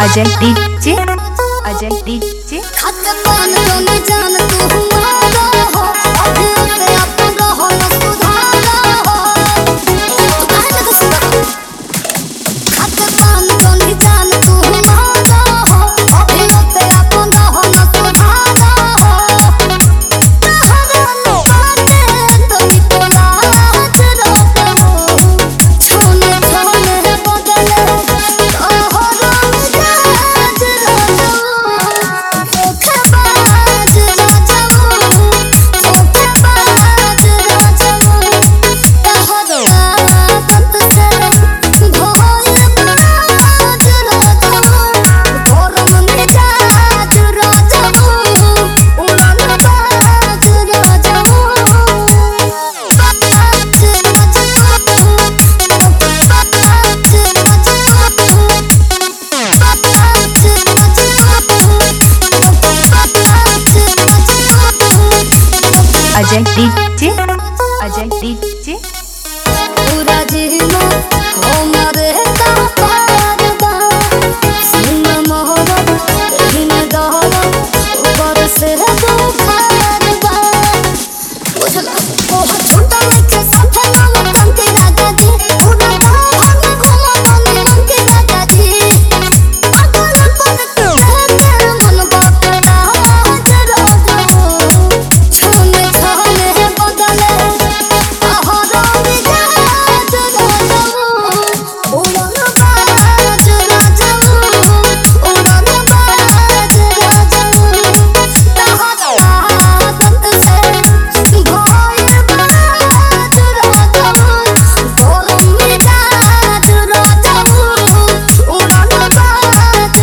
Ajay DJ Ajay DJ खतपान तो न जान तू हमारा हो अभी से अपन रहो न सुधारा हो काहे न सुधारा खतपान तो न जान तू हमारा हो अभी से अपन रहो न सुधारा हो तहरा नो आते तो ही तोला जरा हो छोने छोने बदले अजय डीजे अजय डीजे पूरा जीना हो मरे का पारदा सुन मोहब्बत इन दहवा ऊपर से दो खारदा बुझला ओ छोटा के साथ नाम कंके राजा जी पूरा हम घुमा मन के राजा जी अगल पर के मन बाटला जरा छोने छोने बदले आहारा मिजाज राजा उड़न बाज राजा उड़न बाज राजा तहरा दंत से भोर बाज राजा गरम मिजाज राजा उड़न बाज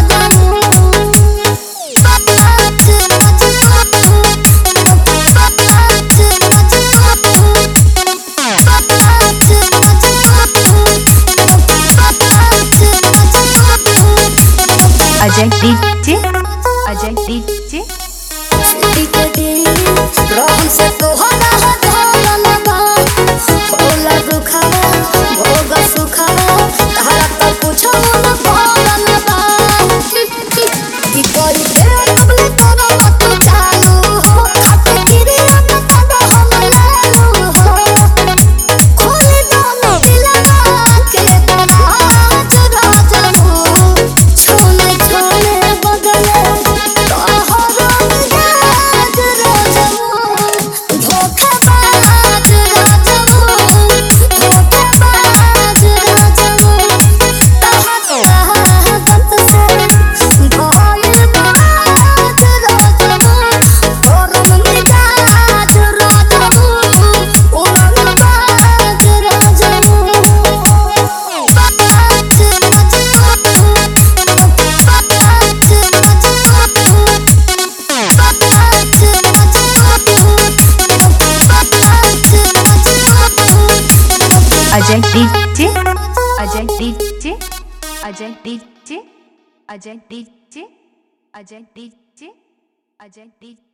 अजय डीजे अजय डीजे रोहन से तोहरा ढोलन बा होला दुखावा भोग सुखावा तहरा तो कुछो न बोलन बा की कोई के कबले तोरा मत चालू हो खाते गिरे न तब हम लालू हो खोले दोनों दिलवा के दराज राजा छोने छोने बदले तोहरा मिजाज राजा धोखेबाज राजा धोखेबाज राजा तहरा दंत से भोर बाज राजा गरम मिजाज राजा उड़न बाज राजा Ajay DJ Ajay DJ Ajay DJ Ajay DJ Ajay DJ Ajay DJ